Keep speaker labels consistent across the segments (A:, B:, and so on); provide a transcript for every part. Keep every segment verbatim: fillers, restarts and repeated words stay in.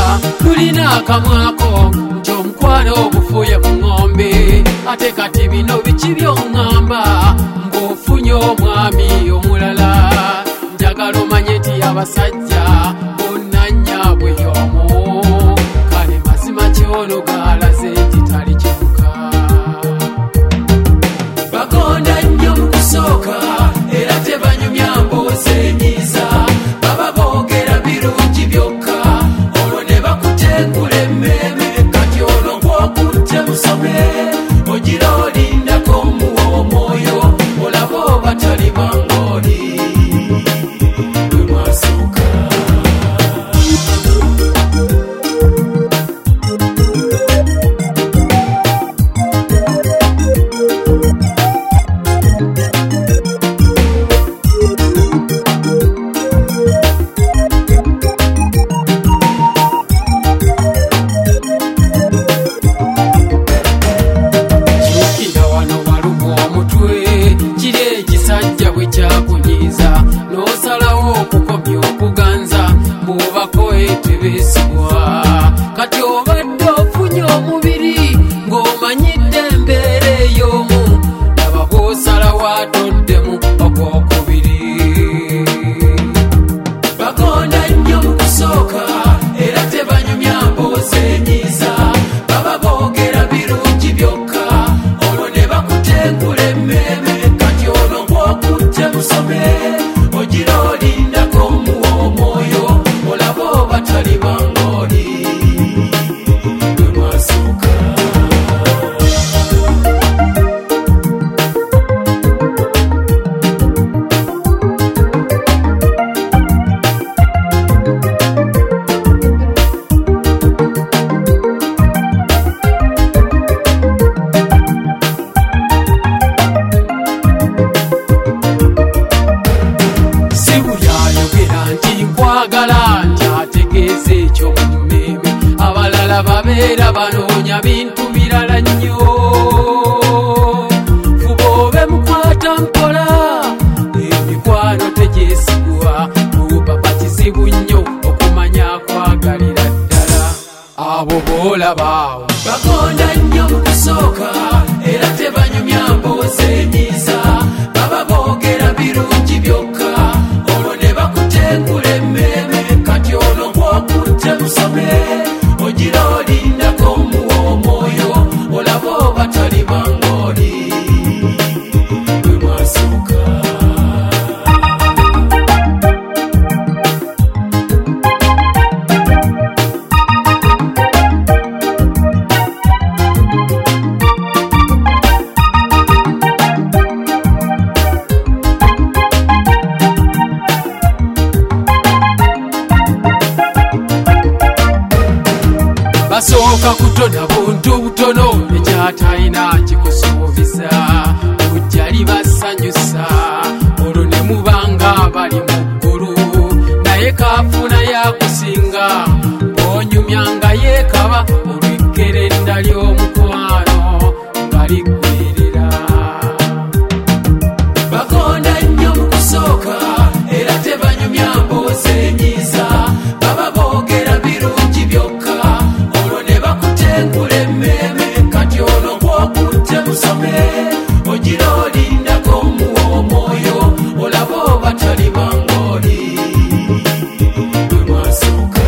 A: tulina akamwako nti omukwano ogufuye mu ng'ombe ate kati bino biki by'oŋŋamba ng'ofunye omwami omulala njagala omanye nti abasajja bonna nnyabwe y'omu kale mazima kyono gaalaze nti tali kimuka bagonda nnyo mu kusooka era tebanyumya mboozi enyiza baba boogera birungi byokka olwo ne bakutengula emmeeme kati olwo ng'okutte musome ogira olindako muwa omwoyo olaba oba tali bangooli bwe mwasooka kati obadde ofunye omubiri ng'omanyidde embeera ey'omu laba bw'osala waatoddemu ogwokubiri bagonda nnyo mu kusooka era tebanyumya mboozi enyiza baba boogera birungi byokka olwo ne bakutengula emmeeme kati olwo ng'okutte musome ogira olindako muwa omwoyo olaba oba tali bangooli bwe mwasooka babeera banoonya bintu birala nnyo fuba obe mukwata mpola emikwano tegyesigwa obaba kizibu nnyo okumanya kwagalira ddala abo boolabaawo bagonda nnyo mu kusooka era tebanyumya mboozi enyiza baba boogera birungi byokka olwo ne bakutengula emmeeme kati olwo ng'okutte musome ogira olindako muwa omwoyo olaba oba tali bangooli bwe mwasooka basooka kutona buntu butono ekyatalina kikusuubiza bujjali basanyusa olwo ne mubanga bali mu ggulu naye kaafuna yakusinga bw'onyumyanga yeekaba olw'ekkerenda ly'omukwano nga liggwerera bagonda nnyo mu kusooka era tebanyumya mboozi enyiza baba boogera birungi byokka emmeeme kati olwo ng'okutte musome ogira olindako muwa omwoyo olaba oba tali bangooli bwe mwasooka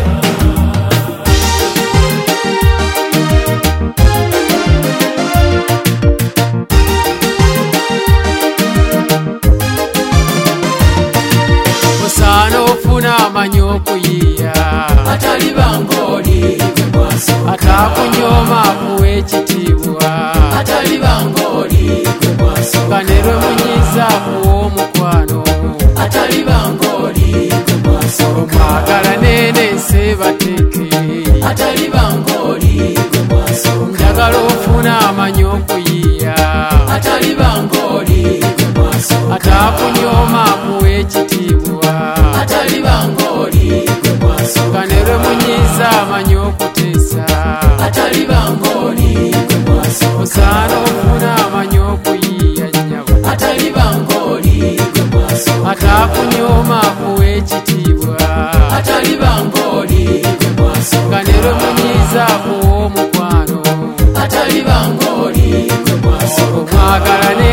A: osaana ofuna amanyi okuyiiya atali bangooli atakunyoma akuwa ekitiibwa atali bangooli nga ne lwe munyiza akuwa omukwano atali bangooli omwagala nene nseebateeke atali bangooli njagala ofuna amanyi okuyiiya atali bangooli atakunyoma akuwa ekitiibwa atali bangooli nga ne lwe munyiza amanyi okuteesa atali bangooli osaana ofuna amanyi okuyiiya nnyabo atali bangooli atakunyoma akuwa ekitiibwa atali bangooli nga ne twagalane